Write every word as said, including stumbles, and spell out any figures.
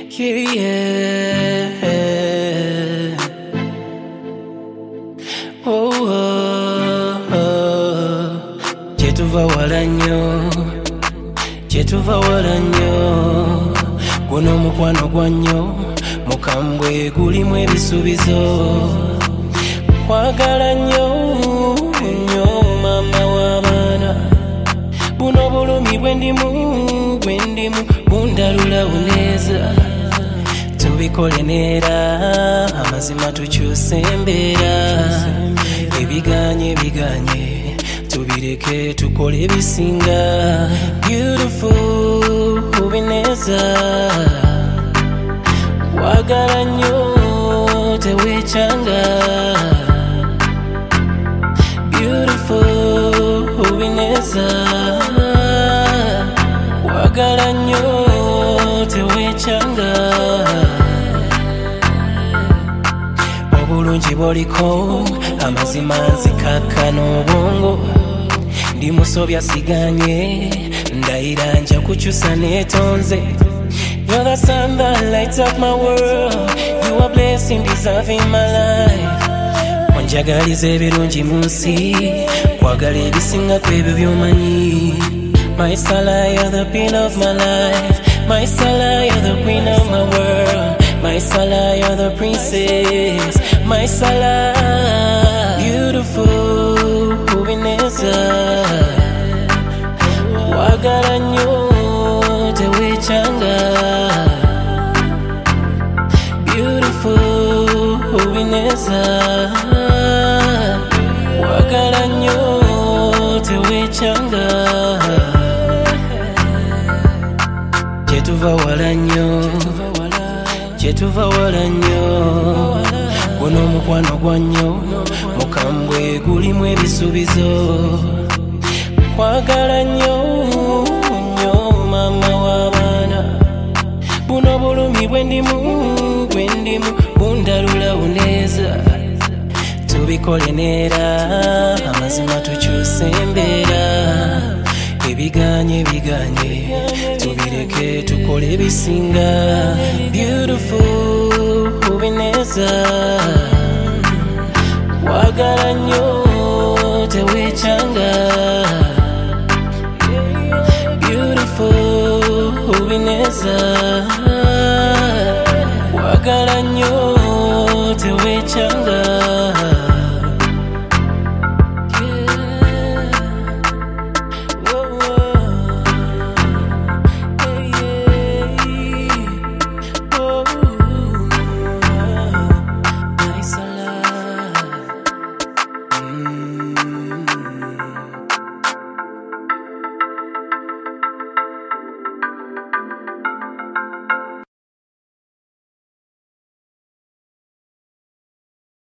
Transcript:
Yeah, yeah. Oh, oh, oh. Jetuva wala nnyo, jetuva wala nnyo. Guno mukwano gwa nnyo, mukambwe gulimu ebisuubizo. Kwagala nnyo, nnyo mama w'abaana. Buno bulumi bwendimu, bwendimu bundalula buneza. Tubikole neera, amazima tukyuse embeera. Ebiganye ebiganye, tubireke tukole ebisinga. Beautiful ubineza, wagala nnyo tewechanga. Beautiful ubineza, wagala nnyo tewechanga. Obulungi boliko, amazima nzikakkana obwongo. Ndi musobya siganye, ndayira nja kukyusa netonze. You're the sun that lights up my world. You are blessing, deserving my life. Onjagaliza ebirungi munsi, kwagala ebisinga kwebyo by'omanyi. My Salah, you're the pin of my life. My Salah, you're the queen of my world. My Salah, you're the princess. My Salah, beautiful ubineza, wagala nnyo tewechanga. Beautiful ubineza, wagala nnyo tewechanga. Jetuva wala nnyo, jetuva wala nnyo. Guno mukwano gwa nnyo, mukambwe gulimu ebisuubizo. Kwagala nnyo, nnyo mama w'abaana. Buno bulumi bwendimu, bwendimu bundalula buneza. Tubikole neera, amazima tukyuse embeera. Ebiganye ebiganye, tubireke tukole ebisinga. Beautiful ubineza, wagala nnyo tewechanga. Beautiful ubineza, wagala nnyo tewechanga.